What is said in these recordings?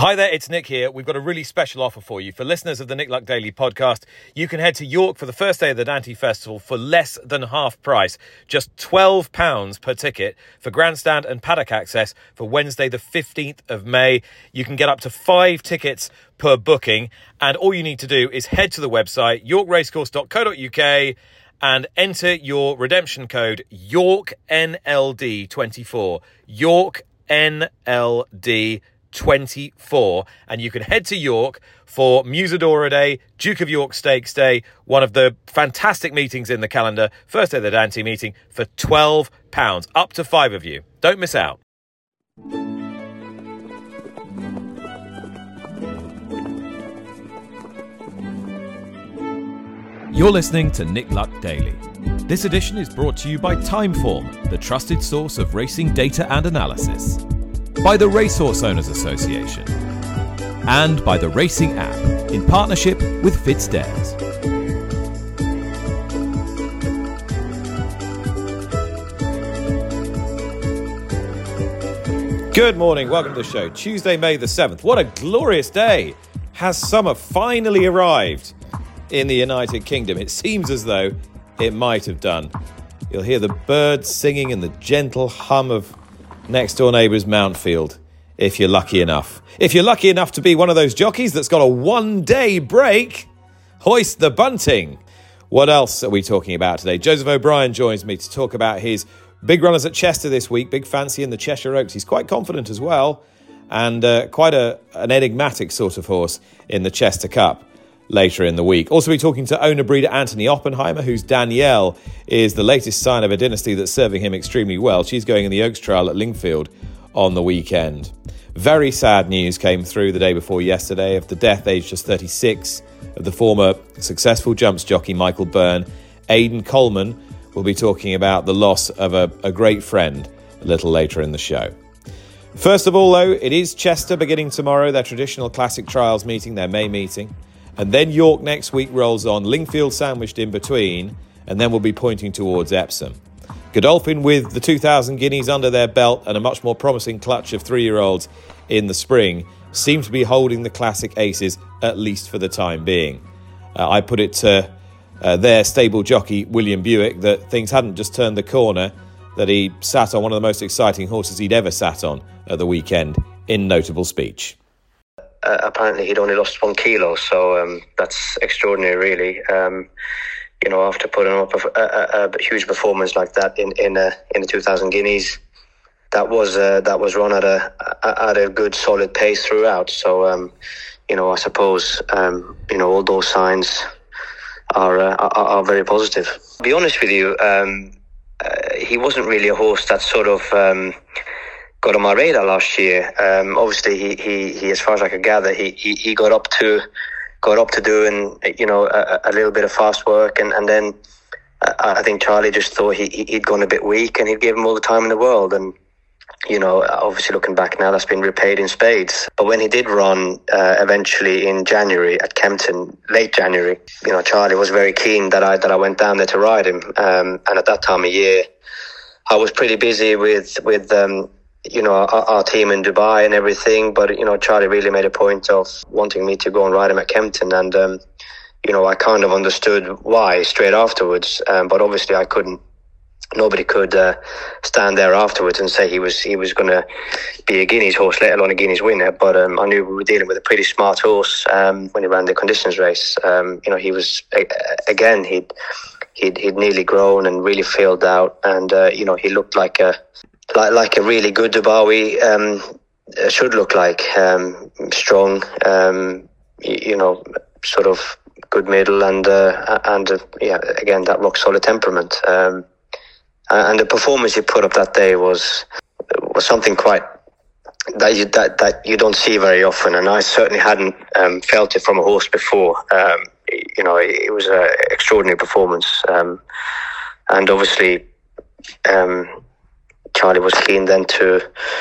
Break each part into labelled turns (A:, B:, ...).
A: Hi there, it's Nick here. We've got a really special offer for you. For listeners of the Nick Luck Daily podcast, you can head to York for the first day of the Dante Festival for less than half price. Just £12 per ticket for grandstand and paddock access for Wednesday the 15th of May. You can get up to 5 tickets per booking, and all you need to do is head to the website yorkracecourse.co.uk and enter your redemption code YORKNLD24. YORKNLD24. And you can head to York for Musadora Day, Duke of York Stakes Day, one of the fantastic meetings in the calendar, first day of the Dante meeting, for £12, up to 5 of you. Don't miss out. You're listening to Nick Luck Daily. This edition is brought to you by Timeform, the trusted source of racing data and analysis, by the Racehorse Owners Association, and by the Racing App, in partnership with FitzDares. Good morning, welcome to the show. Tuesday, May the 7th. What a glorious day! Has summer finally arrived in the United Kingdom? It seems as though it might have done. You'll hear the birds singing and the gentle hum of next door neighbour's Mountfield, if you're lucky enough. If you're lucky enough to be one of those jockeys that's got a one-day break, hoist the bunting. What else are we talking about today? Joseph O'Brien joins me to talk about his big runners at Chester this week, big fancy in the Cheshire Oaks. He's quite confident as well, and quite an enigmatic sort of horse in the Chester Cup later in the week. Also, we're talking to owner breeder Anthony Oppenheimer, whose Danielle is the latest sign of a dynasty that's serving him extremely well. She's going in the Oaks Trial at Lingfield on the weekend. Very sad news came through the day before yesterday of the death, aged just 36, of the former successful jumps jockey Michael Byrne. Aidan Coleman will be talking about the loss of a great friend a little later in the show. First of all, though, it is Chester beginning tomorrow, their traditional classic trials meeting, their May meeting. And then York next week rolls on, Lingfield sandwiched in between, and then we'll be pointing towards Epsom. Godolphin, with the 2,000 guineas under their belt and a much more promising clutch of 3-year-olds in the spring, seem to be holding the classic aces, at least for the time being. I put it to their stable jockey, William Buick, that things hadn't just turned the corner, that he sat on one of the most exciting horses he'd ever sat on at the weekend, in notable speech.
B: Apparently he'd only lost 1 kilo, so that's extraordinary, really. After putting up a huge performance like that in the 2,000 guineas, that was run at a good solid pace throughout. So I suppose all those signs are very positive. To be honest with you, he wasn't really a horse that sort of got on my radar last year. Obviously, he as far as I could gather, he got up to doing a little bit of fast work, and then I think Charlie just thought he'd gone a bit weak, and he'd give him all the time in the world. And obviously looking back now, that's been repaid in spades. But when he did run eventually in January at Kempton, late January, Charlie was very keen that I went down there to ride him. And at that time of year, I was pretty busy with our team in Dubai and everything, but Charlie really made a point of wanting me to go and ride him at Kempton, and I kind of understood why straight afterwards, but obviously nobody could stand there afterwards and say he was going to be a Guineas horse, let alone a Guineas winner. But I knew we were dealing with a pretty smart horse when he ran the conditions race. He was again he'd nearly grown and really filled out, and he looked like a really good Dubawi should look like. Strong, sort of good middle, and again that rock solid temperament. And the performance he put up that day was something quite that you don't see very often, and I certainly hadn't felt it from a horse before. It was an extraordinary performance, and obviously Charlie was keen then to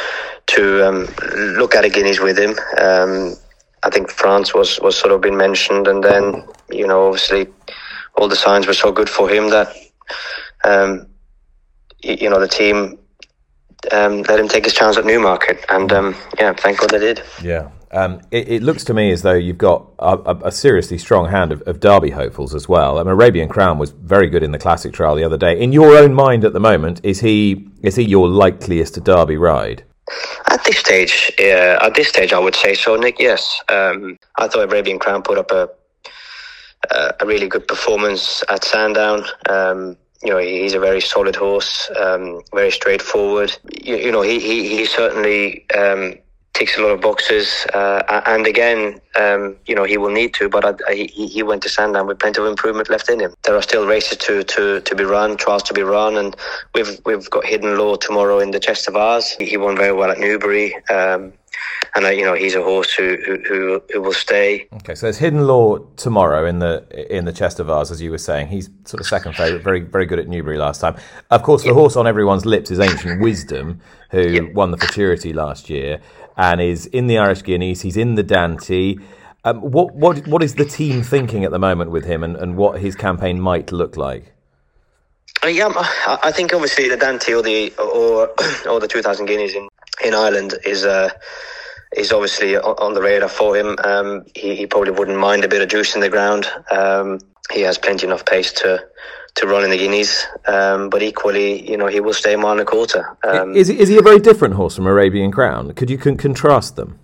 B: look at a Guineas with him. I think France was sort of been mentioned, and then obviously all the signs were so good for him that the team let him take his chance at Newmarket, and thank God they did.
A: Yeah, It looks to me as though you've got a seriously strong hand of Derby hopefuls as well. I mean, Arabian Crown was very good in the Classic Trial the other day. In your own mind at the moment, is he your likeliest Derby ride?
B: At this stage, I would say so, Nick. Yes, I thought Arabian Crown put up a really good performance at Sandown. He's a very solid horse, very straightforward. He certainly ticks a lot of boxes, and again, he will need to. But he went to Sandown with plenty of improvement left in him. There are still races to be run, trials to be run, and we've got Hidden Law tomorrow in the Chest of Ours. He won very well at Newbury, and he's a horse who will stay.
A: Okay, so there's Hidden Law tomorrow in the Chest of Ours, as you were saying. He's sort of second favourite, very very good at Newbury last time. Of course, the horse on everyone's lips is Ancient Wisdom, who won the Futurity last year and is in the Irish Guineas. He's in the Dante. What is the team thinking at the moment with him, and what his campaign might look like?
B: I think obviously the Dante or the 2,000 Guineas in Ireland is obviously on the radar for him. He probably wouldn't mind a bit of juice in the ground. He has plenty enough pace to run in the Guineas, but equally, he will stay a mile and a quarter.
A: Is he a very different horse from Arabian Crown? Could you contrast them?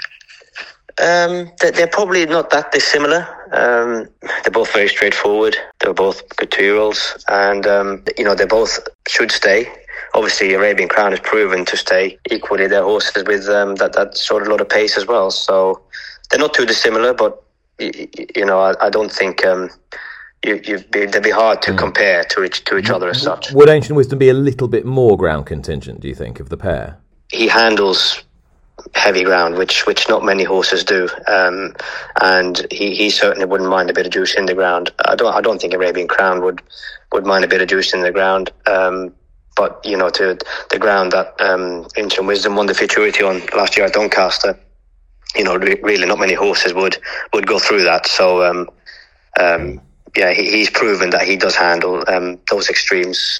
B: They're probably not that dissimilar. They're both very straightforward. They're both good 2-year-olds, and they both should stay. Obviously, Arabian Crown is proven to stay. Equally, they're horses with that sort of lot of pace as well. So they're not too dissimilar, but I don't think they'd be hard to compare to each other as such.
A: Would Ancient Wisdom be a little bit more ground contingent, do you think, of the pair?
B: He handles heavy ground, which not many horses do, and he certainly wouldn't mind a bit of juice in the ground. I don't think Arabian Crown would mind a bit of juice in the ground. But to the ground that Ancient Wisdom won the Futurity on last year at Doncaster, really not many horses would go through that. So he's proven that he does handle those extremes.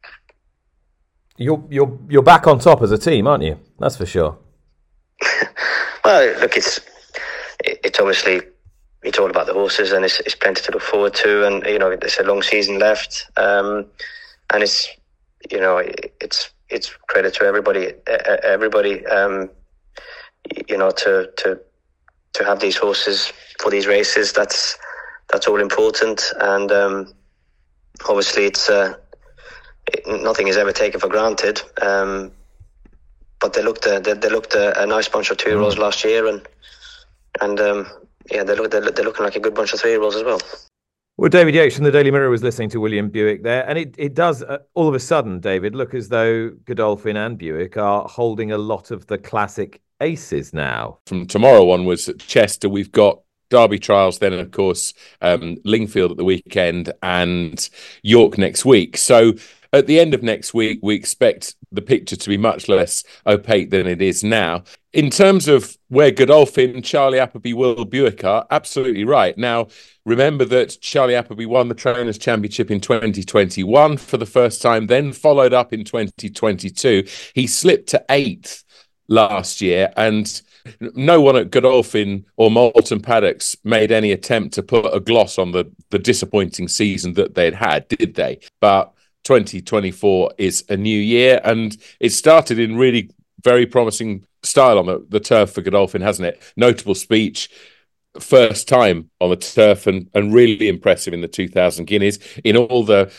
A: You're back on top as a team, aren't you? That's for sure.
B: Well, look, it's obviously it's all about the horses, and it's plenty to look forward to, and there's a long season left, and it's credit to everybody, to have these horses for these races. That's all important, and obviously it's nothing is ever taken for granted. But they looked a nice bunch of 2-year-olds last year, and they're looking like a good bunch of 3-year-olds as well.
A: Well, David Yates from the Daily Mirror was listening to William Buick there, and it does all of a sudden, David, look as though Godolphin and Buick are holding a lot of the classic aces now.
C: From tomorrow onwards at Chester, we've got Derby trials, then of course Lingfield at the weekend and York next week. So at the end of next week, we expect the picture to be much less opaque than it is now. In terms of where Godolphin, Charlie Appleby, Will Buick are, absolutely right. Now, remember that Charlie Appleby won the Trainers' Championship in 2021 for the first time, then followed up in 2022. He slipped to 8th last year, and no one at Godolphin or Moulton Paddocks made any attempt to put a gloss on the disappointing season that they'd had, did they? But 2024 is a new year, and it started in really very promising style on the turf for Godolphin, hasn't it? Notable Speech, first time on the turf, and really impressive in the 2,000 Guineas. In all the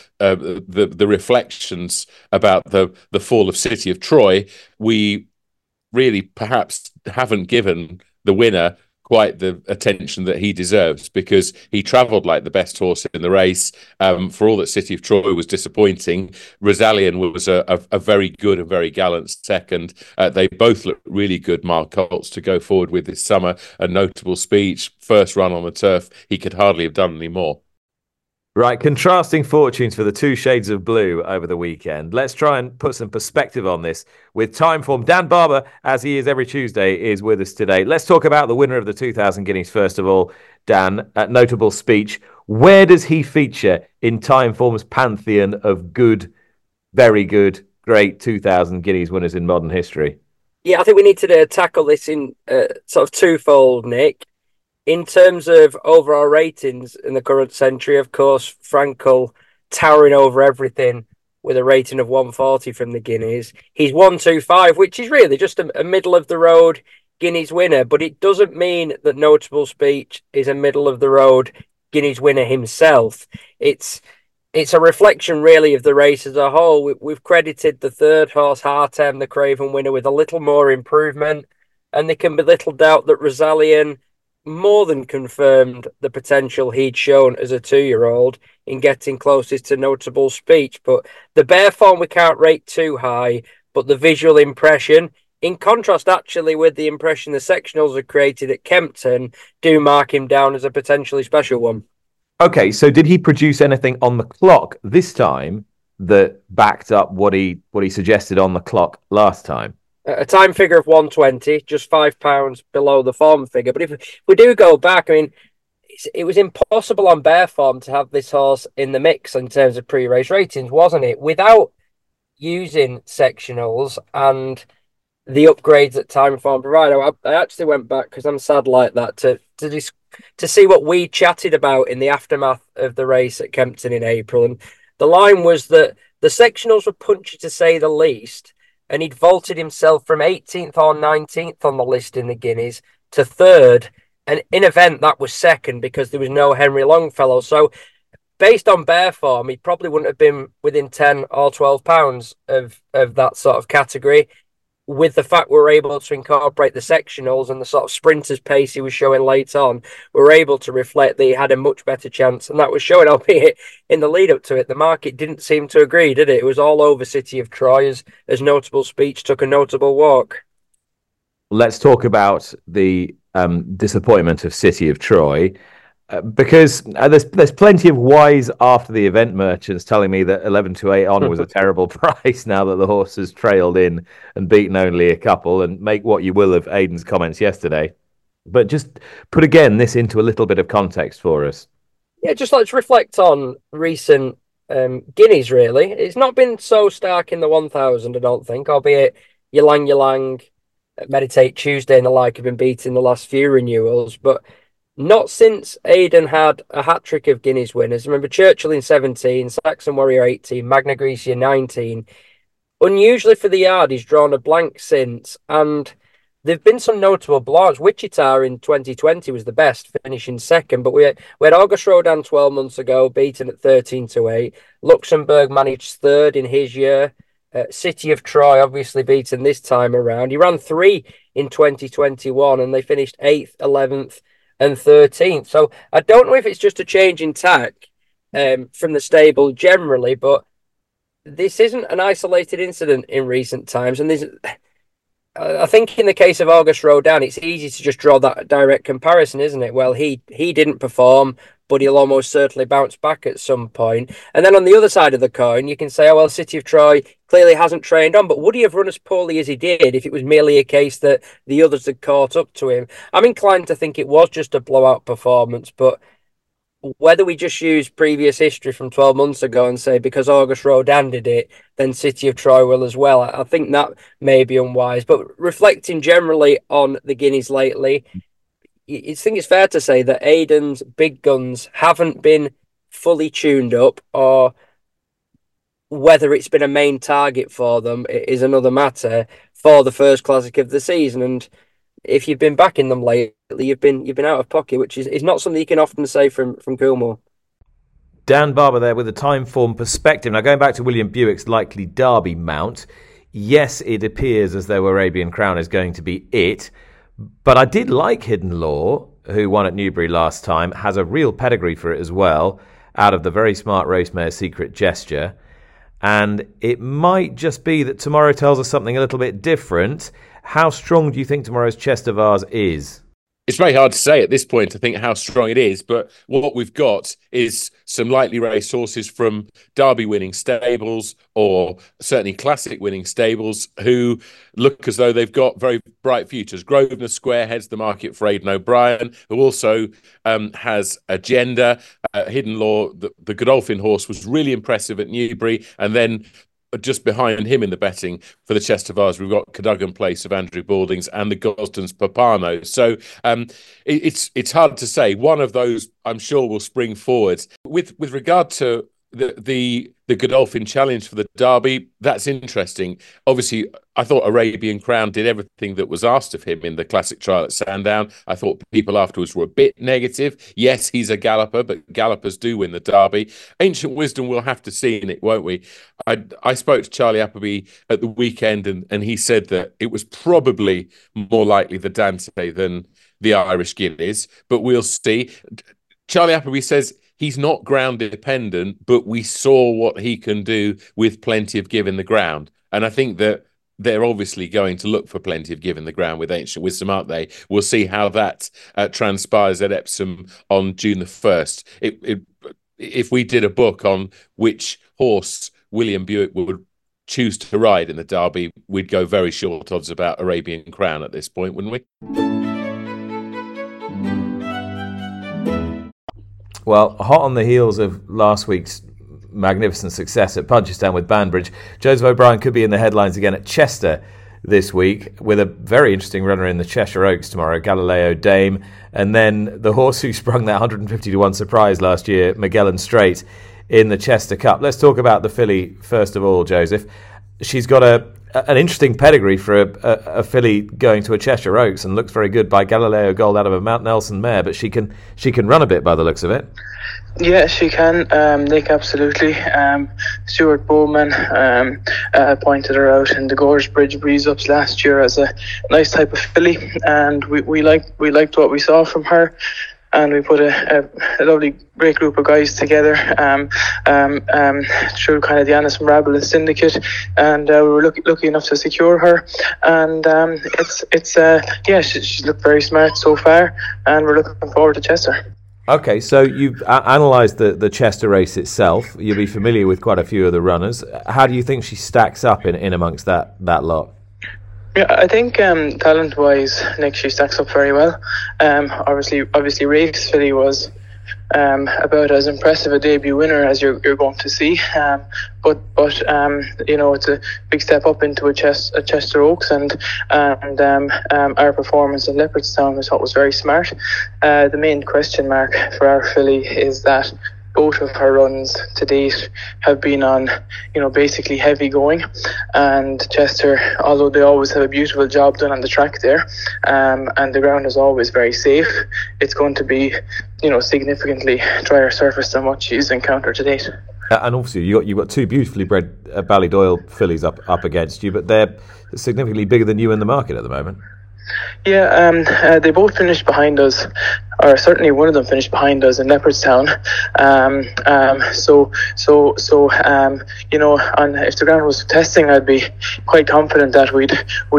C: reflections about the fall of City of Troy, we really perhaps haven't given the winner quite the attention that he deserves, because he travelled like the best horse in the race. For all that City of Troy was disappointing, Rosalien was a very good and very gallant second. They both look really good Mark Colts to go forward with this summer. A Notable Speech, first run on the turf. He could hardly have done any more.
A: Right, contrasting fortunes for the two shades of blue over the weekend. Let's try and put some perspective on this with Timeform. Dan Barber, as he is every Tuesday, is with us today. Let's talk about the winner of the 2,000 Guineas first of all, Dan, at Notable Speech. Where does he feature in Timeform's pantheon of good, very good, great 2,000 Guineas winners in modern history?
D: Yeah, I think we need to tackle this in sort of twofold, Nick. In terms of overall ratings in the current century, of course, Frankel towering over everything with a rating of 140 from the Guineas. He's 125, which is really just a middle of the road Guineas winner, but it doesn't mean that Notable Speech is a middle of the road Guineas winner himself. It's it's a reflection really of the race as a whole. We've credited the third horse, Hartem, the Craven winner, with a little more improvement, and there can be little doubt that Rosalien more than confirmed the potential he'd shown as a 2-year-old in getting closest to Notable Speech. But the bare form we can't rate too high, but the visual impression, in contrast actually with the impression the sectionals had created at Kempton, do mark him down as a potentially special one.
A: Okay, so did he produce anything on the clock this time that backed up what he suggested on the clock last time?
D: A time figure of 120, just £5 below the form figure. But if we do go back, I mean, it was impossible on bare form to have this horse in the mix in terms of pre-race ratings, wasn't it? Without using sectionals and the upgrades that time form provide. I actually went back because I'm sad like that to see what we chatted about in the aftermath of the race at Kempton in April, and the line was that the sectionals were punchy to say the least, and he'd vaulted himself from 18th or 19th on the list in the Guineas to third, and in event that was second because there was no Henry Longfellow. So based on bare form, he probably wouldn't have been within 10 or 12 pounds of that sort of category. With the fact we were able to incorporate the sectionals and the sort of sprinter's pace he was showing late on, we were able to reflect that he had a much better chance, and that was showing, albeit in the lead up to it. The market didn't seem to agree, did it? It was all over City of Troy as Notable Speech took a notable walk.
A: Let's talk about the disappointment of City of Troy. Because there's plenty of whys after the event merchants telling me that 11 to 8 on was a terrible price now that the horse has trailed in and beaten only a couple, and make what you will of Aidan's comments yesterday. But just put again this into a little bit of context for us.
D: Yeah, just let's reflect on recent Guineas, really. It's not been so stark in the 1000, I don't think, albeit Ylang, Meditate Tuesday and the like have been beaten the last few renewals, but not since Aidan had a hat-trick of Guineas winners. Remember Churchill in 17, Saxon Warrior 18, Magna Grecia 19. Unusually for the yard, he's drawn a blank since, and there've been some notable blowouts. Wichita in 2020 was the best, finishing second, but we had August Rodin 12 months ago, beaten at 13 to 8. Luxembourg managed third in his year. City of Troy obviously beaten this time around. He ran 3 in 2021, and they finished 8th, 11th, and 13th. So I don't know if it's just a change in tack from the stable generally, but this isn't an isolated incident in recent times. And I think in the case of August Rodin, it's easy to just draw that direct comparison, isn't it? Well, he didn't perform, but he'll almost certainly bounce back at some point. And then on the other side of the coin, you can say, oh, well, City of Troy clearly hasn't trained on, but would he have run as poorly as he did if it was merely a case that the others had caught up to him? I'm inclined to think it was just a blowout performance, but whether we just use previous history from 12 months ago and say because August Rodin did it, then City of Troy will as well, I think that may be unwise. But reflecting generally on the Guineas lately, I think it's fair to say that Aidan's big guns haven't been fully tuned up, or whether it's been a main target for them is another matter for the first classic of the season. And if you've been backing them lately, you've been out of pocket, which is not something you can often say from Coolmore.
A: Dan Barber there with a time form perspective. Now going back to William Buick's likely Derby mount, yes, it appears as though Arabian Crown is going to be it. But I did like Hidden Law, who won at Newbury last time, has a real pedigree for it as well, out of the very smart Racemare Secret Gesture. And it might just be that tomorrow tells us something a little bit different. How strong do you think tomorrow's Chest of Vase is?
C: It's very hard to say at this point, I think, how strong it is. But what we've got is some lightly raced horses from Derby winning stables, or certainly classic winning stables, who look as though they've got very bright futures. Grosvenor Square heads the market for Aidan O'Brien, who also has Agenda. Hidden Law, the Godolphin horse, was really impressive at Newbury, and then just behind him in the betting for the Chester Vase, we've got Cadogan Place of Andrew Baldings and the Gosden's Papano. So it's hard to say. One of those, I'm sure, will spring forward. With regard to the Godolphin Challenge for the Derby, that's interesting. Obviously, I thought Arabian Crown did everything that was asked of him in the classic trial at Sandown. I thought people afterwards were a bit negative. Yes, he's a galloper, but gallopers do win the Derby. Ancient Wisdom, we'll have to see in it, won't we? I spoke to Charlie Appleby at the weekend, and he said that it was probably more likely the Dante than the Irish Guineas, but we'll see. Charlie Appleby says he's not ground dependent, but we saw what he can do with plenty of give in the ground. And I think that they're obviously going to look for plenty of give in the ground with Ancient Wisdom, aren't they? We'll see how that transpires at Epsom on June the 1st. If we did a book on which horse William Buick would choose to ride in the Derby, we'd go very short odds about Arabian Crown at this point, wouldn't we?
A: Well, hot on the heels of last week's magnificent success at Punchestown with Banbridge, Joseph O'Brien could be in the headlines again at Chester this week with a very interesting runner in the Cheshire Oaks tomorrow, Galileo Dame, and then the horse who sprung that 150-1 surprise last year, Magellan Straight, in the Chester Cup. Let's talk about the filly first of all, Joseph. She's got an interesting pedigree for a filly going to a Cheshire Oaks, and looks very good by Galileo Gold out of a Mount Nelson mare, but she can run a bit by the looks of it.
E: Yeah, she can, Nick, absolutely. Stuart Bowman pointed her out in the Gorge Bridge Breeze-Ups last year as a nice type of filly, and we liked what we saw from her. And we put a lovely, great group of guys together through kind of the Annis Mirabile Syndicate, and we were lucky enough to secure her. And she's looked very smart so far, and we're looking forward to Chester.
A: Okay, so you've analysed the Chester race itself. You'll be familiar with quite a few of the runners. How do you think she stacks up in amongst that lot?
E: Yeah, I think talent-wise, Nick, she stacks up very well. Obviously, Rave's filly was about as impressive a debut winner as you're going to see. But it's a big step up into a Chester Oaks, and our performance at Leopardstown I thought was very smart. The main question mark for our filly is that both of her runs to date have been on, basically heavy going, and Chester, although they always have a beautiful job done on the track there, and the ground is always very safe, it's going to be, significantly drier surface than what she's encountered to date.
A: And obviously you've got two beautifully bred Ballydoyle fillies up against you, but they're significantly bigger than you in the market at the moment.
E: Yeah, they both finished behind us, or certainly one of them finished behind us in Leopardstown. And if the ground was testing, I'd be quite confident that we'd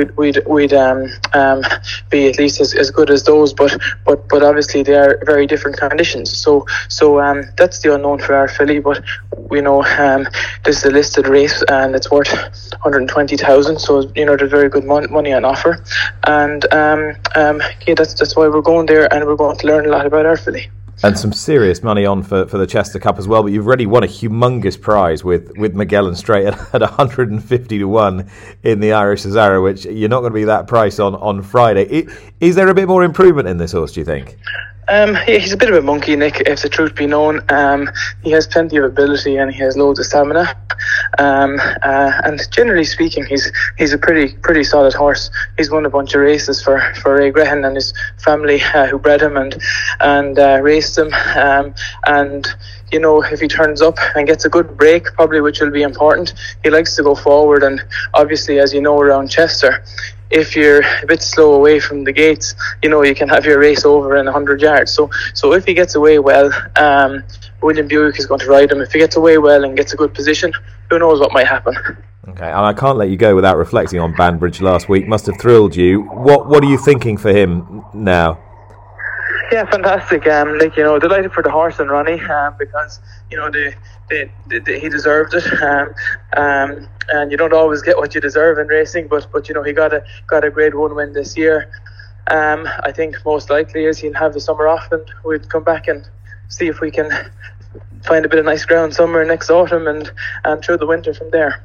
E: be at least as good as those. But obviously they are very different conditions. So that's the unknown for our filly. But this is a listed race, and it's worth 120,000. So there's very good money on offer, and that's why we're going there, and we're going to learn a lot about our filly.
A: And some serious money on for the Chester Cup as well, but you've already won a humongous prize with Magellan Straight at 150-1 in the Irish Cesaro, which you're not going to be that price on Friday. Is there a bit more improvement in this horse, do you think?
E: He's a bit of a monkey, Nick, if the truth be known. He has plenty of ability and he has loads of stamina. And generally speaking, he's a pretty solid horse. He's won a bunch of races for Ray Grehan and his family who bred him and raced him. And if he turns up and gets a good break, probably, which will be important, he likes to go forward. And obviously, as you know, around Chester, if you're a bit slow away from the gates, you can have your race over in 100 yards. So if he gets away well, William Buick is going to ride him. If he gets away well and gets a good position, who knows what might happen.
A: Okay, and I can't let you go without reflecting on Banbridge last week. Must have thrilled you. What are you thinking for him now?
E: Yeah, fantastic. Delighted for the horse and Ronnie, because he deserved it. And you don't always get what you deserve in racing, but he got a grade 1 win this year. I think most likely is he'll have the summer off, and we'll come back and see if we can find a bit of nice ground somewhere next autumn and through the winter from there.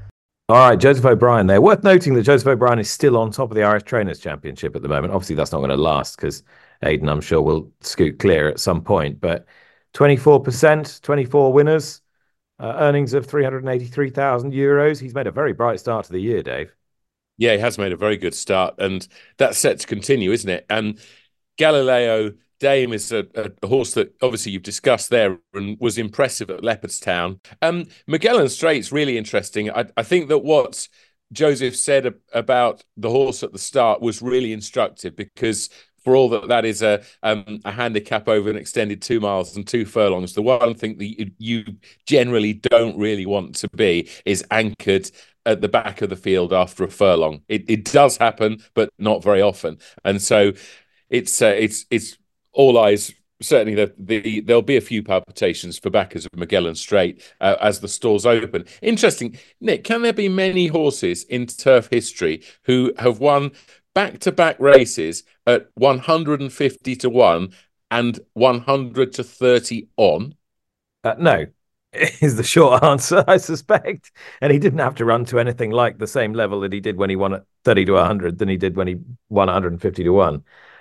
A: All right, Joseph O'Brien there. Worth noting that Joseph O'Brien is still on top of the Irish Trainers' Championship at the moment. Obviously, that's not going to last because Aidan, I'm sure, will scoot clear at some point. But 24%, 24 winners, earnings of €383,000. He's made a very bright start to the year, Dave.
C: Yeah, he has made a very good start, and that's set to continue, isn't it? And Galileo Dame is a horse that obviously you've discussed there and was impressive at Leopardstown. Magellan Straight's really interesting. I think that what Joseph said about the horse at the start was really instructive, because for all that is a handicap over an extended 2 miles and 2 furlongs, the one thing that you generally don't really want to be is anchored at the back of the field after a furlong. It does happen, but not very often. And so it's all eyes. Certainly, there'll be a few palpitations for backers of Magellan Straight as the stalls open. Interesting, Nick. Can there be many horses in turf history who have won back-to-back races at 150 to 1 and 100 to 30 on?
A: No, is the short answer, I suspect. And he didn't have to run to anything like the same level that he did when he won at 30 to 100 than he did when he won 150 to 1.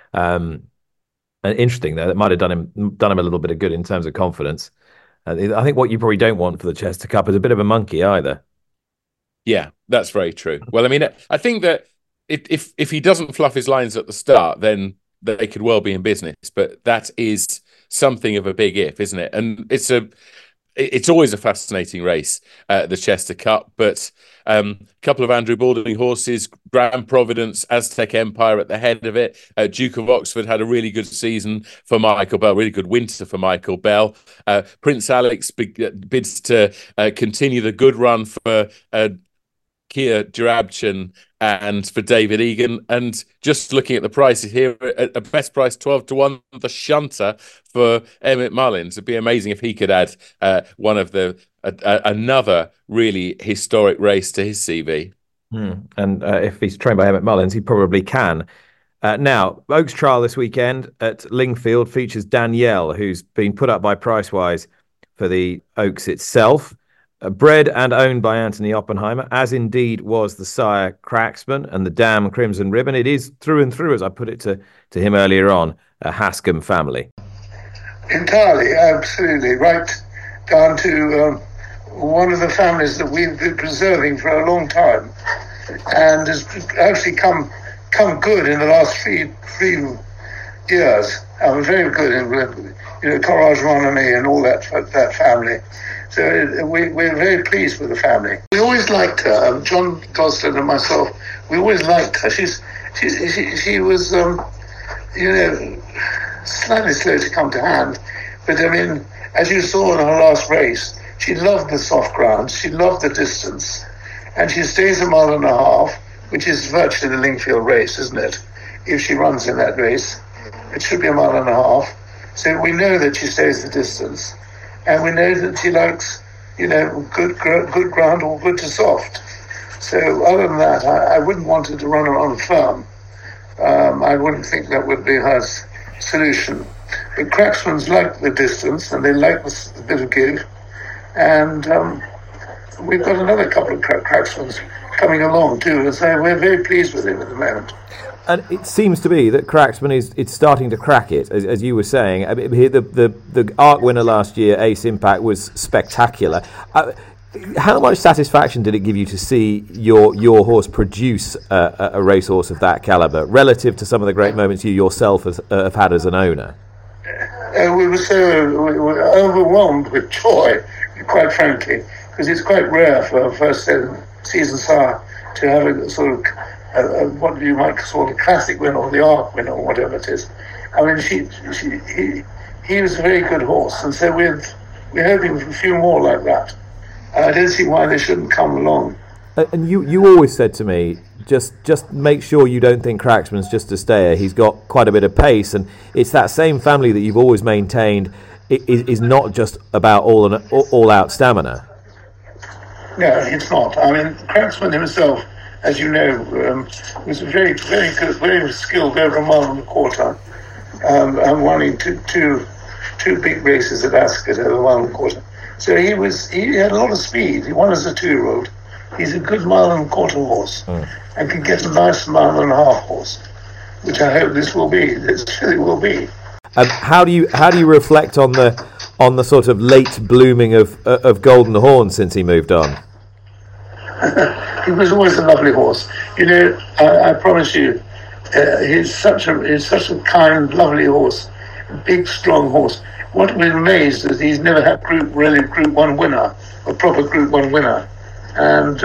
A: And interesting, though, that might have done him a little bit of good in terms of confidence. I think what you probably don't want for the Chester Cup is a bit of a monkey either.
C: Yeah, that's very true. Well, I mean, I think that if he doesn't fluff his lines at the start, then they could well be in business. But that is something of a big if, isn't it? And it's always a fascinating race, the Chester Cup. But a couple of Andrew Balding horses, Grand Providence, Aztec Empire at the head of it. Duke of Oxford had a really good season for Michael Bell, really good winter for Michael Bell. Prince Alex bids to continue the good run for Kia Jarabchan and for David Egan. And just looking at the prices here, at a best price 12 to 1, the Shunter for Emmett Mullins. It'd be amazing if he could add another really historic race to his CV.
A: And if he's trained by Emmett Mullins, he probably can. Now, Oaks Trial this weekend at Lingfield features Danielle, who's been put up by Pricewise for the Oaks itself. Bred and owned by Anthony Oppenheimer, as indeed was the sire Cracksman and the dam Crimson Ribbon. It is through and through, as I put it to him earlier on, a Hascombe family.
F: Entirely, absolutely, right down to one of the families that we've been preserving for a long time, and has actually come good in the last three years. Very good in Courage Monami and all that family. So we're very pleased with the family. We always liked her, John Gosden and myself. We always liked her. She was, slightly slow to come to hand, but I mean, as you saw in her last race, she loved the soft ground. She loved the distance, and she stays 1.5 miles, which is virtually the Lingfield race, isn't it? If she runs in that race, it should be 1.5 miles. So we know that she stays the distance. And we know that she likes, good ground or good to soft. So other than that, I wouldn't want her to run on firm. I wouldn't think that would be her solution. But Cracksmans like the distance and they like the bit of give. And we've got another couple of Cracksmans coming along too. So we're very pleased with him at the moment.
A: And it seems to be that Cracksman is starting to crack it, as you were saying. I mean, the ARC winner last year, Ace Impact, was spectacular. How much satisfaction did it give you to see your horse produce a racehorse of that calibre, relative to some of the great moments you yourself have had as an owner?
F: We were overwhelmed with joy, quite frankly, because it's quite rare for a first season sire to have a sort of what you might call a classic winner or the ARC winner or whatever it is. I mean, he was a very good horse, and so we're hoping for a few more like that. I don't see why they shouldn't come along.
A: And you always said to me, just make sure you don't think Cracksman's just a stayer. He's got quite a bit of pace, and it's that same family that you've always maintained is not just about all out stamina.
F: No, it's not. I mean, Cracksman himself, as you know, was very, very good, very skilled over 1.25 miles, and winning two big races at Ascot over 1.25 miles. So he had a lot of speed. He won as a 2-year-old, He's a good mile and a quarter horse and can get a nice mile and a half horse, which I hope this filly will be.
A: How do you reflect on the sort of late blooming of Golden Horn since he moved on?
F: He was always a lovely horse. You know, I promise you, he's such a kind, lovely horse, a big, strong horse. What we're amazed is he's never had Group 1 winner, a proper Group 1 winner, and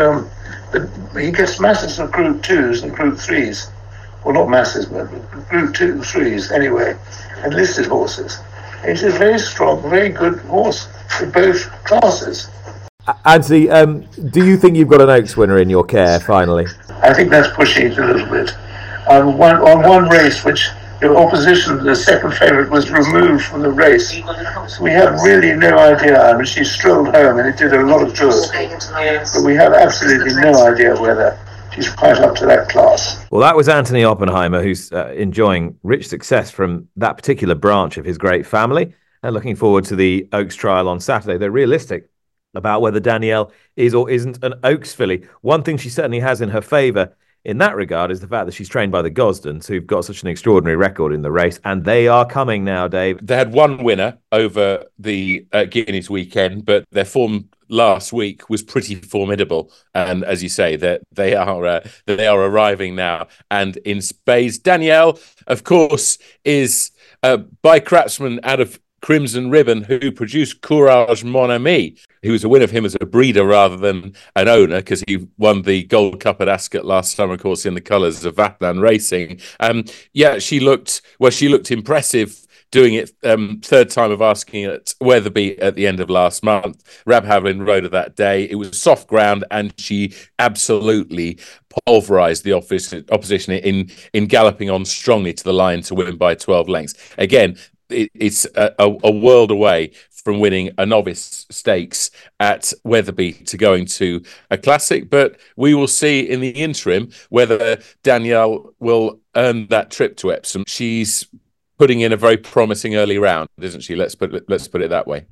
F: he gets masses of Group 2s and Group 3s. Well, not masses, but Group 2, 3s anyway, and listed horses. He's a very strong, very good horse for both classes.
A: Anthony, do you think you've got an Oaks winner in your care finally?
F: I think that's pushing it a little bit. On one race, which the opposition, the second favourite, was removed from the race, we have really no idea. I mean, she strolled home and it did a lot of good, but we have absolutely no idea whether she's quite up to that class.
A: Well, that was Anthony Oppenheimer, who's enjoying rich success from that particular branch of his great family, and looking forward to the Oaks trial on Saturday. They're realistic about whether Danielle is or isn't an Oaks filly. One thing she certainly has in her favour in that regard is the fact that she's trained by the Gosdens, who've got such an extraordinary record in the race, and they are coming now, Dave.
C: They had one winner over the Guineas weekend, but their form last week was pretty formidable. And as you say, that they are arriving now. And in spades, Danielle, of course, is by Craftsman out of Crimson Ribbon, who produced Courage Mon Ami, who was a win of him as a breeder rather than an owner, because he won the Gold Cup at Ascot last summer, of course, in the colours of Vatland Racing. She looked impressive doing it third time of asking at Wetherby at the end of last month. Rab Havlin rode her that day. It was soft ground, and she absolutely pulverised the opposition in galloping on strongly to the line to win by 12 lengths. Again, it's a world away from winning a novice stakes at Wetherby to going to a classic, but we will see in the interim whether Danielle will earn that trip to Epsom. She's putting in a very promising early round, isn't she? Let's put it that way.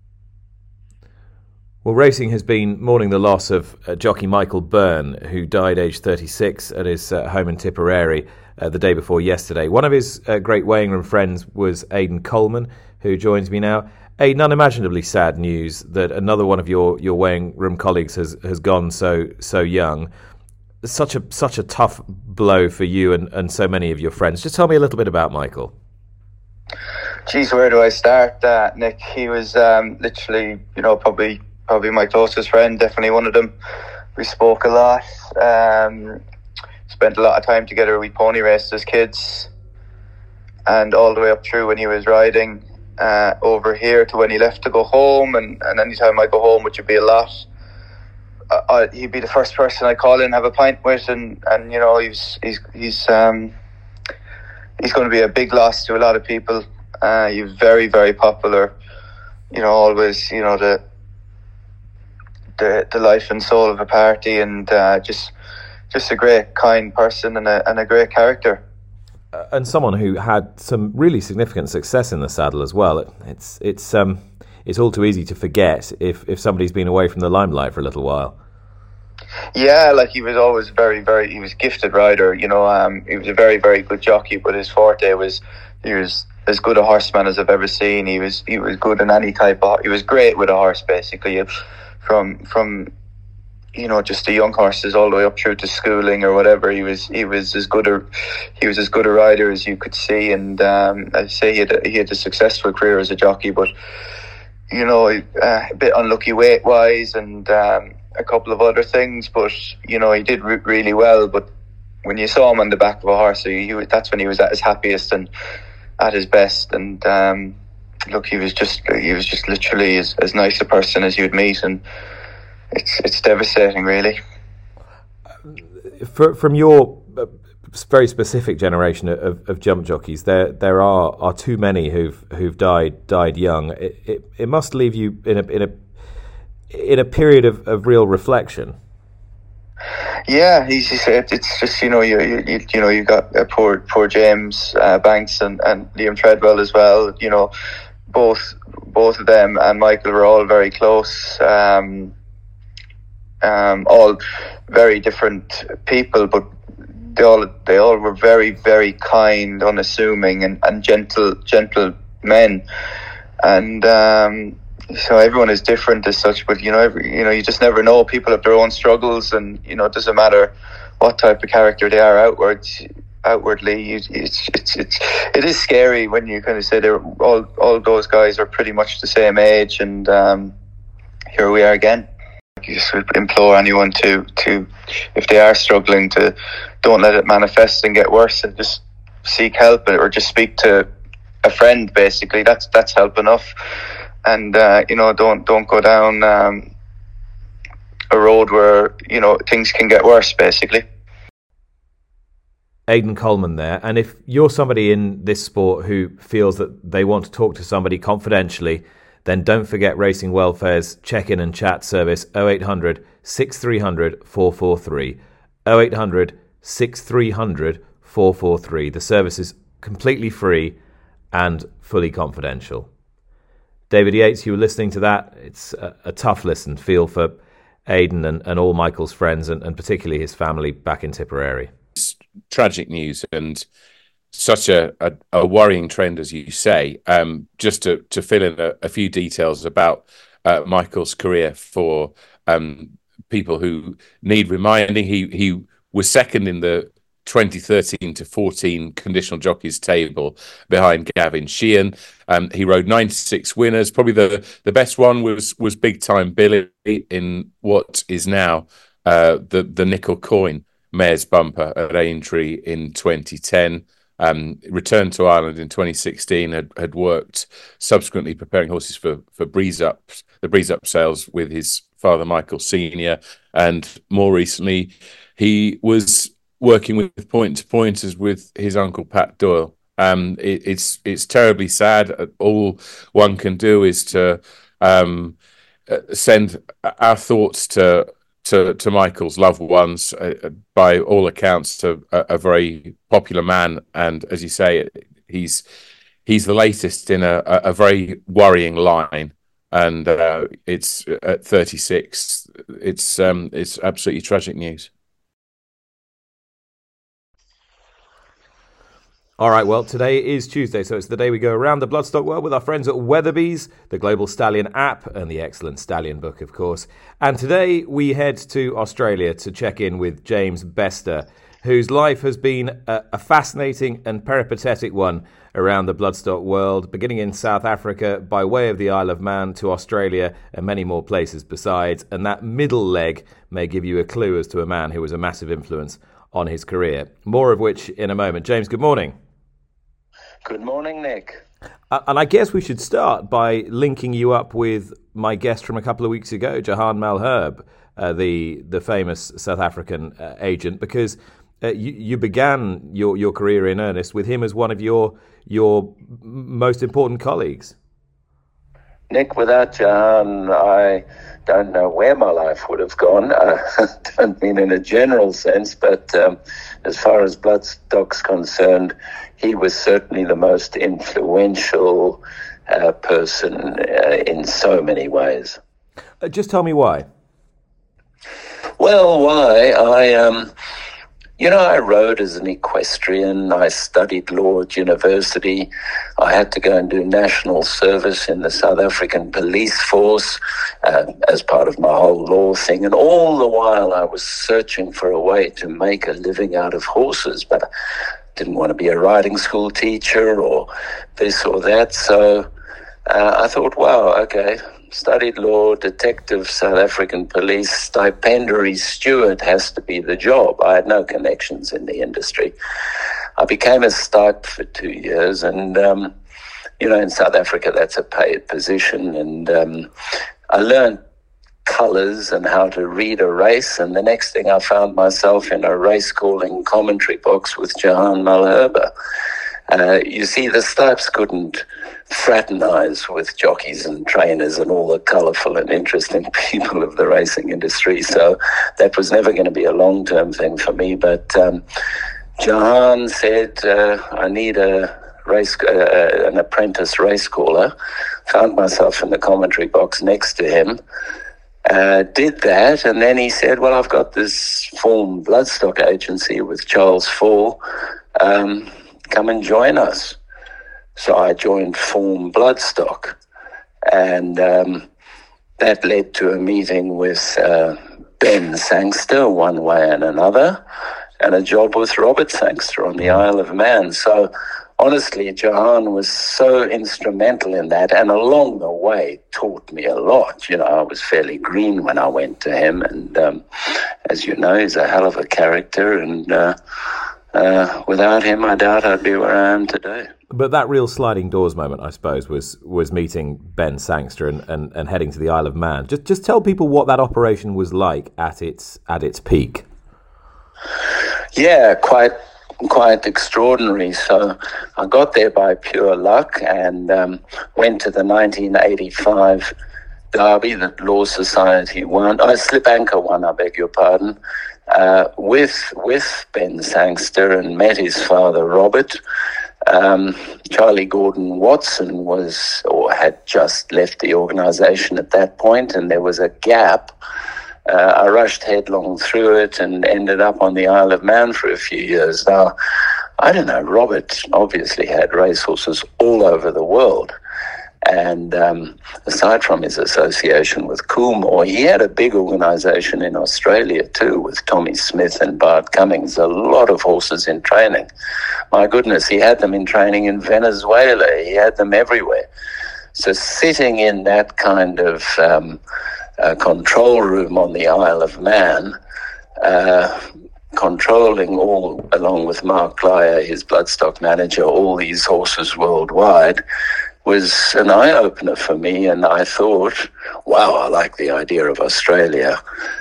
A: Well, racing has been mourning the loss of jockey Michael Byrne, who died aged 36 at his home in Tipperary the day before yesterday. One of his great weighing room friends was Aidan Coleman, who joins me now. Aidan, unimaginably sad news that another one of your weighing room colleagues has gone so young. Such a tough blow for you and so many of your friends. Just tell me a little bit about Michael.
G: Geez, where do I start, Nick? He was literally, probably my closest friend, definitely one of them. We spoke a lot, spent a lot of time together. We pony raced as kids, and all the way up through when he was riding over here to when he left to go home, and any time I go home, which would be a lot, he'd be the first person I call in, have a pint with, and he's going to be a big loss to a lot of people. He was very, very popular, always, the life and soul of a party, and just a great, kind person and a great character.
A: And someone who had some really significant success in the saddle as well. It's all too easy to forget if somebody's been away from the limelight for a little while.
G: Yeah, he was always very, very. He was a gifted rider. He was a very, very good jockey, but his forte was he was as good a horseman as I've ever seen. He was good in any type of. He was great with a horse, basically, from just the young horses all the way up through to schooling or whatever. He was as good a rider as you could see, and I'd say he had a successful career as a jockey, but a bit unlucky weight wise and a couple of other things, but he did really well. But when you saw him on the back of a horse, that's when he was at his happiest and at his best. And he was just literally as nice a person as you'd meet, and it's devastating, really.
A: From your very specific generation of jump jockeys, there are too many who've died young. It must leave you in a period of real reflection.
G: Yeah, it's just you got poor James Banks and Liam Treadwell as well. Both of them and Michael were all very close. all very different people, but they all were very, very kind, unassuming, and gentle men. And so everyone is different as such, but you just never know. People have their own struggles, and it doesn't matter what type of character they are outwardly. It is scary when you kind of say they're all those guys are pretty much the same age, and here we are again. I just would implore anyone to if they are struggling, to don't let it manifest and get worse, and just seek help, or just speak to a friend. Basically, that's help enough. And don't go down a road where things can get worse. Basically.
A: Aidan Coleman there. And if you're somebody in this sport who feels that they want to talk to somebody confidentially, then don't forget Racing Welfare's check-in and chat service, 0800 6300 443. 0800 6300 443. The service is completely free and fully confidential. David Yates, you were listening to that. It's a tough listen. Feel for Aidan and all Michael's friends, and particularly his family back in Tipperary.
C: It's tragic news, and such a worrying trend, as you say. Just to fill in a few details about Michael's career for people who need reminding. He was second in the 2013 to 14 conditional jockeys table behind Gavin Sheehan. He rode 96 winners. Probably the best one was Big Time Billy in what is now the Nickel Coin Mayor's Bumper at Aintree in 2010. Returned to Ireland in 2016. Had worked subsequently preparing horses for the Breeze Up sales with his father Michael Senior, and more recently he was working with Point to Pointers with his uncle Pat Doyle. It's terribly sad. All one can do is to send our thoughts to Michael's loved ones. By all accounts, a very popular man, and as you say, he's the latest in a very worrying line. And it's at 36. It's absolutely tragic news.
A: All right, well, today is Tuesday, so it's the day we go around the bloodstock world with our friends at Weatherby's, the Global Stallion app, and the excellent Stallion book, of course. And today we head to Australia to check in with James Bester, whose life has been a fascinating and peripatetic one around the bloodstock world, beginning in South Africa by way of the Isle of Man to Australia and many more places besides. And that middle leg may give you a clue as to a man who was a massive influence on his career. More of which in a moment. James, good morning.
H: Good morning, Nick.
A: And I guess we should start by linking you up with my guest from a couple of weeks ago, Jahan Malherbe, the famous South African agent, because you began your career in earnest with him as one of your most important colleagues.
H: Nick, without Jahan, I don't know where my life would have gone. I don't mean in a general sense, but as far as bloodstock's concerned, he was certainly the most influential person in so many ways.
A: Just tell me why.
H: Well, why? I rode as an equestrian. I studied law at university. I had to go and do national service in the South African police force as part of my whole law thing. And all the while I was searching for a way to make a living out of horses, but I didn't want to be a riding school teacher or this or that. So I thought, wow, okay, studied law, detective, South African police, stipendiary steward has to be the job. I had no connections in the industry. I became a stipe for 2 years, and, in South Africa, that's a paid position. And I learned colours and how to read a race, and the next thing I found myself in a race calling commentary box with Jahan Malherbe. You see, the stipes couldn't fraternize with jockeys and trainers and all the colourful and interesting people of the racing industry. So that was never going to be a long-term thing for me. But Jahan said, I need an apprentice race caller. Found myself in the commentary box next to him. Did that, and then he said, well, I've got this Form Bloodstock agency with Charles Fall. Come and join us. So I joined Form Bloodstock, and that led to a meeting with Ben Sangster one way and another, and a job with Robert Sangster on the Isle of Man. So honestly, Johan was so instrumental in that, and along the way taught me a lot. You know, I was fairly green when I went to him, and as you know, he's a hell of a character, and without him, I doubt I'd be where I am today.
A: But that real sliding doors moment, I suppose, was meeting Ben Sangster and heading to the Isle of Man. Just tell people what that operation was like at its peak.
H: Yeah, quite extraordinary. So I got there by pure luck and went to the 1985 Derby that Law Society won. Slip Anchor won, I beg your pardon, with Ben Sangster, and met his father, Robert. Charlie Gordon Watson had just left the organisation at that point, and there was a gap. I rushed headlong through it and ended up on the Isle of Man for a few years. Now, I don't know, Robert obviously had racehorses all over the world. And aside from his association with Coolmore, he had a big organisation in Australia too, with Tommy Smith and Bart Cummings, a lot of horses in training. My goodness, he had them in training in Venezuela. He had them everywhere. So sitting in that kind of control room on the Isle of Man, controlling all, along with Mark Glyer, his bloodstock manager, all these horses worldwide, was an eye-opener for me. And I thought, wow, I like the idea of Australia.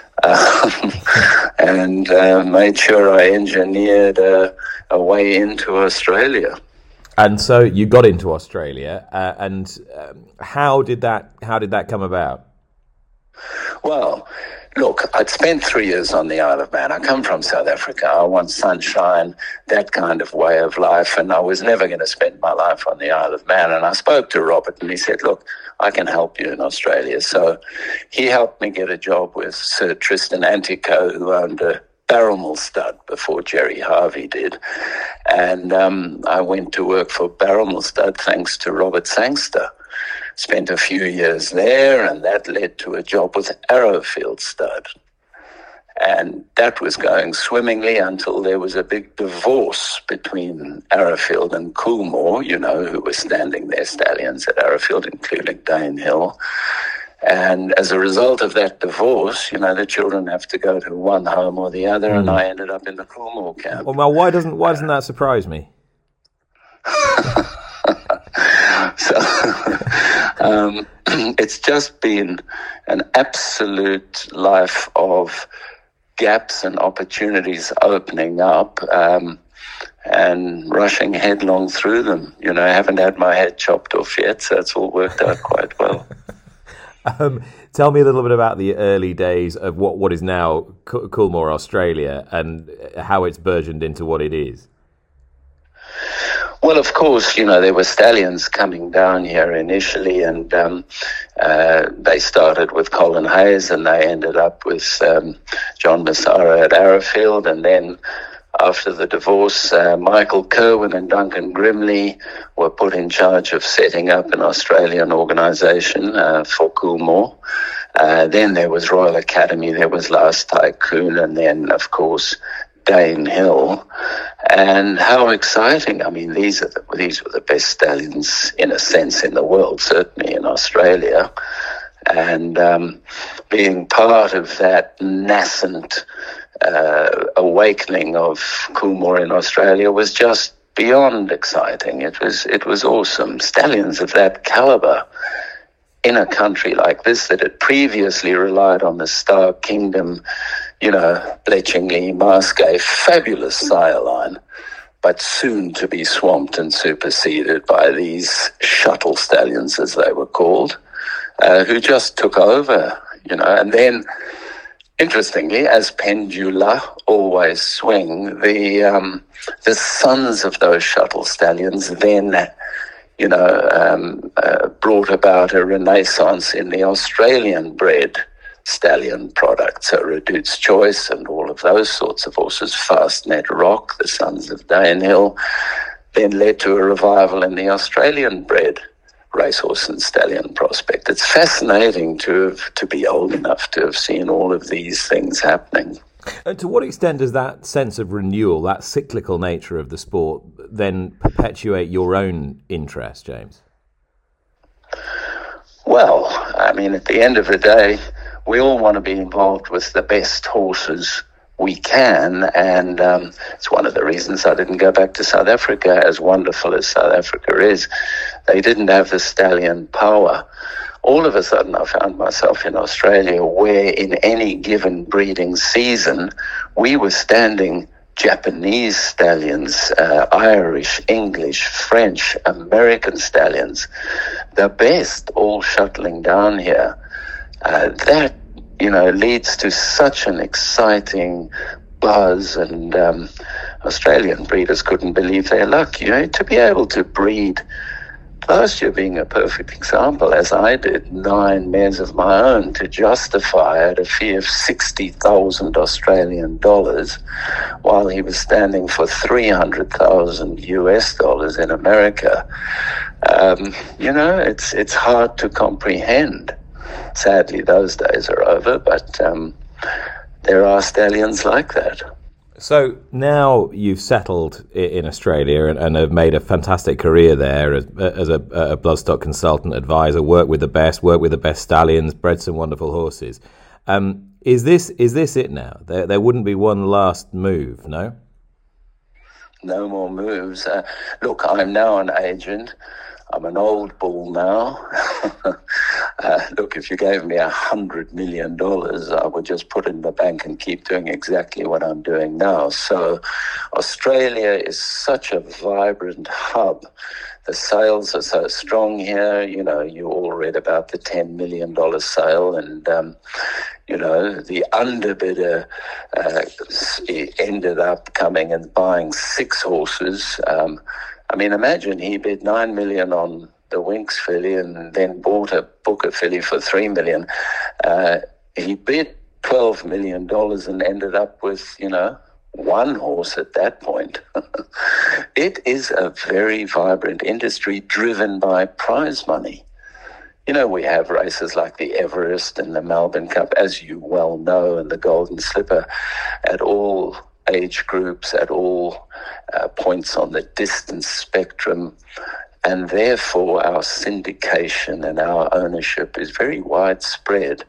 H: And made sure I engineered a way into Australia.
A: And so you got into Australia, and how did that come about?
H: Well, look, I'd spent 3 years on the Isle of Man. I come from South Africa. I want sunshine, that kind of way of life, and I was never going to spend my life on the Isle of Man. And I spoke to Robert, and he said, look, I can help you in Australia. So he helped me get a job with Sir Tristan Antico, who owned a Barrowmill stud before Jerry Harvey did. And I went to work for Barrowmill stud thanks to Robert Sangster. Spent a few years there, and that led to a job with Arrowfield stud. And that was going swimmingly until there was a big divorce between Arrowfield and Coolmore, you know, who were standing their stallions at Arrowfield, including Dane Hill. And as a result of that divorce, you know, the children have to go to one home or the other, and I ended up in the Coolmore camp.
A: Well, why doesn't that surprise me?
H: So it's just been an absolute life of gaps and opportunities opening up, and rushing headlong through them. You know, I haven't had my head chopped off yet, so it's all worked out quite well.
A: Tell me a little bit about the early days of what is now Coolmore Australia, and how it's burgeoned into what it is.
H: Well, of course, you know, there were stallions coming down here initially, and they started with Colin Hayes, and they ended up with John Massara at Arrowfield, and then after the divorce, Michael Kerwin and Duncan Grimley were put in charge of setting up an Australian organisation for Coolmore. Then there was Royal Academy, there was Last Tycoon, and then, of course, Dane Hill. And how exciting. I mean, these were the best stallions, in a sense, in the world, certainly in Australia. And being part of that nascent awakening of Coolmore in Australia was just beyond exciting. It was awesome. Stallions of that caliber in a country like this that had previously relied on the Star Kingdom, you know, Bletchingley, Masqué, fabulous sire line, but soon to be swamped and superseded by these shuttle stallions, as they were called, who just took over, you know. And then, interestingly, as pendula always swing, the sons of those shuttle stallions then, you know, brought about a renaissance in the Australian bred stallion products, so Redute's Choice and all of those sorts of horses, Fastnet Rock, the Sons of Danehill, then led to a revival in the Australian bred racehorse and stallion prospect. It's fascinating to be old enough to have seen all of these things happening.
A: And to what extent does that sense of renewal, that cyclical nature of the sport, then perpetuate your own interest, James?
H: Well, I mean, at the end of the day, we all want to be involved with the best horses we can, and it's one of the reasons I didn't go back to South Africa, as wonderful as South Africa is. They didn't have the stallion power. All of a sudden, I found myself in Australia, where in any given breeding season, we were standing Japanese stallions, Irish, English, French, American stallions, the best, all shuttling down here. That, leads to such an exciting buzz, and Australian breeders couldn't believe their luck, to be able to breed. Last year being a perfect example, as I did, 9 mares of my own to justify at a fee of 60,000 Australian dollars, while he was standing for 300,000 US dollars in America. It's hard to comprehend. Sadly, those days are over, but there are stallions like that.
A: So now you've settled in Australia and have made a fantastic career there as a bloodstock consultant, advisor, work with the best stallions, bred some wonderful horses. Is this it now? There wouldn't be one last move, no?
H: No more moves. Look, I'm now an agent. I'm an old bull now. Look, if you gave me $100 million, I would just put it in the bank and keep doing exactly what I'm doing now. So Australia is such a vibrant hub. The sales are so strong here. You all read about the $10 million sale, and, the underbidder ended up coming and buying 6 horses. Imagine he bid $9 million on the Winx filly and then bought a Booker filly for $3 million. He bid $12 million and ended up with, one horse at that point. It is a very vibrant industry driven by prize money. We have races like the Everest and the Melbourne Cup, as you well know, and the Golden Slipper at all age groups, at all points on the distance spectrum, and therefore our syndication and our ownership is very widespread.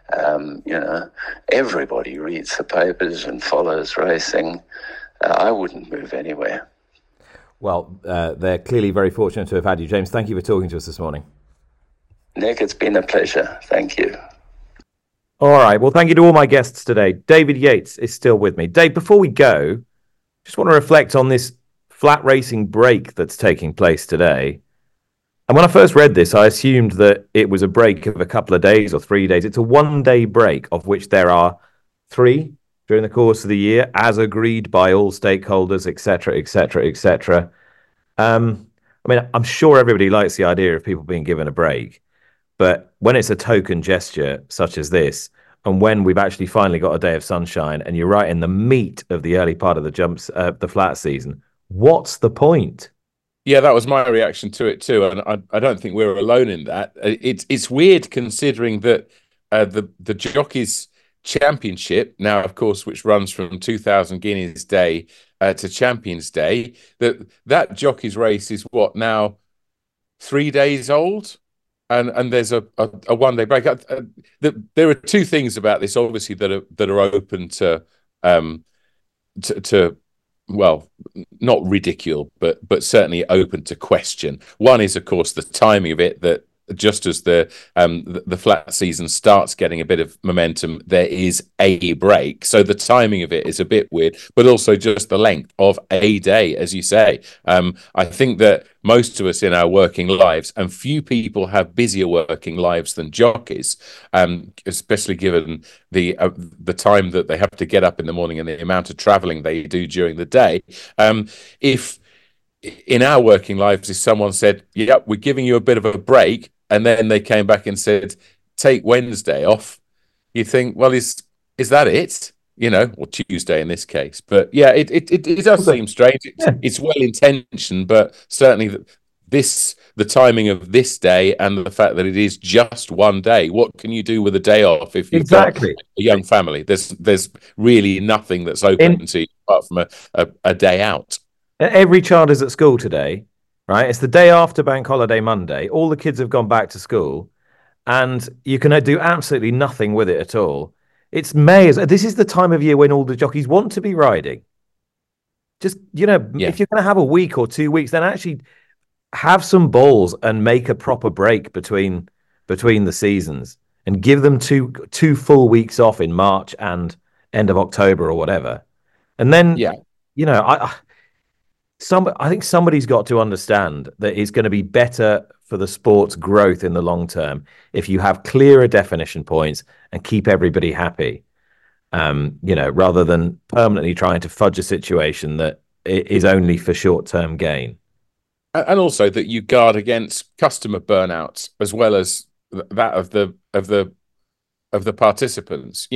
H: Everybody reads the papers and follows racing. I wouldn't move anywhere.
A: Well, they're clearly very fortunate to have had you. James, thank you for talking to us this morning.
H: Nick, it's been a pleasure. Thank you.
A: All right. Well, thank you to all my guests today. David Yates is still with me. Dave, before we go, just want to reflect on this flat racing break that's taking place today. And when I first read this, I assumed that it was a break of a couple of days or 3 days. It's a one-day break, of which there are 3 during the course of the year, as agreed by all stakeholders, etc., etc., etc. I'm sure everybody likes the idea of people being given a break. But when it's a token gesture such as this, and when we've actually finally got a day of sunshine, and you're right in the meat of the early part of the flat season, what's the point?
C: Yeah, that was my reaction to it too, and I don't think we're alone in that. It's weird considering that the Jockeys Championship now, of course, which runs from 2,000 Guineas Day to Champions Day, that Jockeys race is what now 3 days old. And there's a 1 day break. There are 2 things about this, obviously, that are open to well, not ridicule, but certainly open to question. One is, of course, the timing of it. That just as the flat season starts getting a bit of momentum, there is a break. So the timing of it is a bit weird, but also just the length of a day, as you say. I think that most of us in our working lives, and few people have busier working lives than jockeys, especially given the time that they have to get up in the morning and the amount of travelling they do during the day. If in our working lives, if someone said, "Yep, we're giving you a bit of a break," and then they came back and said, "Take Wednesday off," you think, well, is that it? Or Tuesday in this case. But yeah, it does seem strange. It's well intentioned, but certainly the timing of this day and the fact that it is just one day. What can you do with a day off if you've got a young family? There's really nothing that's open to you apart from a day out.
A: Every child is at school today, right? It's the day after Bank Holiday Monday. All the kids have gone back to school, and you can do absolutely nothing with it at all. It's May. This is the time of year when all the jockeys want to be riding. Just, if you're going to have a week or 2 weeks, then actually have some balls and make a proper break between the seasons and give them two full weeks off in March and end of October or whatever. And then, I think somebody's got to understand that it's going to be better for the sport's growth in the long term if you have clearer definition points and keep everybody happy, rather than permanently trying to fudge a situation that is only for short-term gain.
C: And also that you guard against customer burnout as well as that of the participants.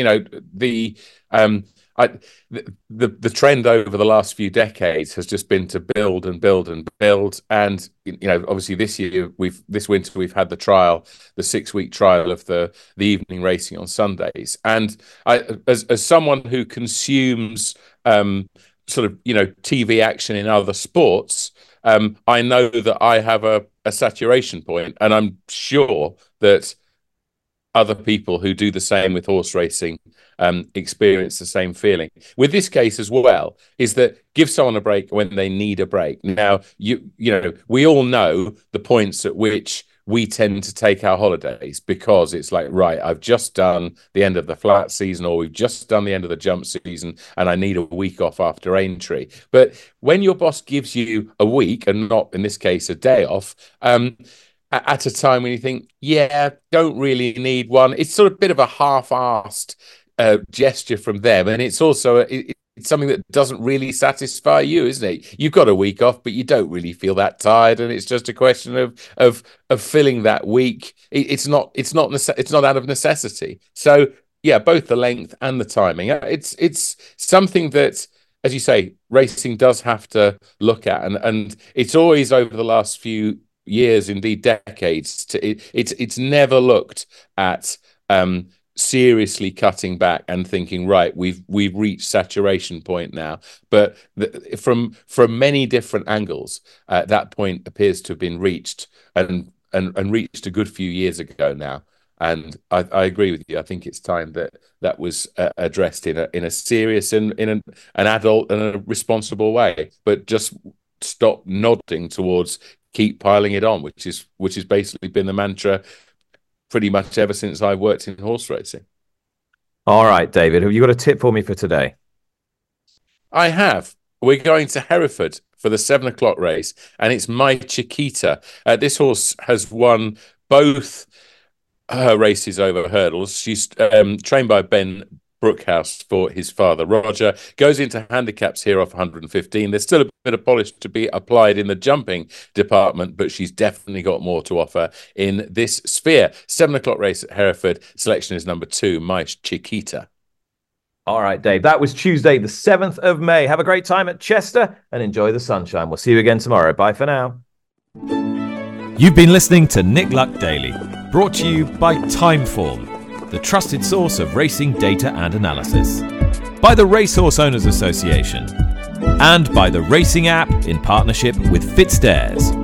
C: The trend over the last few decades has just been to build and build and build, and obviously this winter we've had the 6-week trial of the evening racing on Sundays, and as someone who consumes TV action in other sports, I know that I have a saturation point, and I'm sure that other people who do the same with horse racing experience the same feeling. With this case as well, is that give someone a break when they need a break. Now, we all know the points at which we tend to take our holidays, because it's like, right, I've just done the end of the flat season, or we've just done the end of the jump season, and I need a week off after entry. But when your boss gives you a week, and not in this case a day off, at a time when you think, don't really need one, it's sort of a bit of a half-assed gesture from them, and it's also it's something that doesn't really satisfy you, isn't it? You've got a week off, but you don't really feel that tired, and it's just a question of filling that week. It's not out of necessity. So both the length and the timing. It's something that, as you say, racing does have to look at, and it's always over the last few years, indeed decades, it's never looked at seriously cutting back and thinking, right, we've reached saturation point now. But from many different angles, that point appears to have been reached and reached a good few years ago now. And I agree with you. I think it's time that was addressed in a serious and in an adult and a responsible way. But just stop nodding towards keep piling it on, which is basically been the mantra pretty much ever since I've worked in horse racing.
A: All right, David, have you got a tip for me for today?
C: I have. We're going to Hereford for the 7:00 race, and it's My Chiquita. This horse has won both her races over hurdles. She's trained by Ben Brookhouse for his father, Roger. Goes into handicaps here off 115. There's still a bit of polish to be applied in the jumping department, but she's definitely got more to offer in this sphere. 7:00 race at Hereford. Selection is number 2, My Chiquita.
A: All right, Dave. That was Tuesday, the 7th of May. Have a great time at Chester and enjoy the sunshine. We'll see you again tomorrow. Bye for now.
I: You've been listening to Nick Luck Daily, brought to you by Timeform, the trusted source of racing data and analysis, by the Racehorse Owners Association, and by the Racing app in partnership with FitzDares.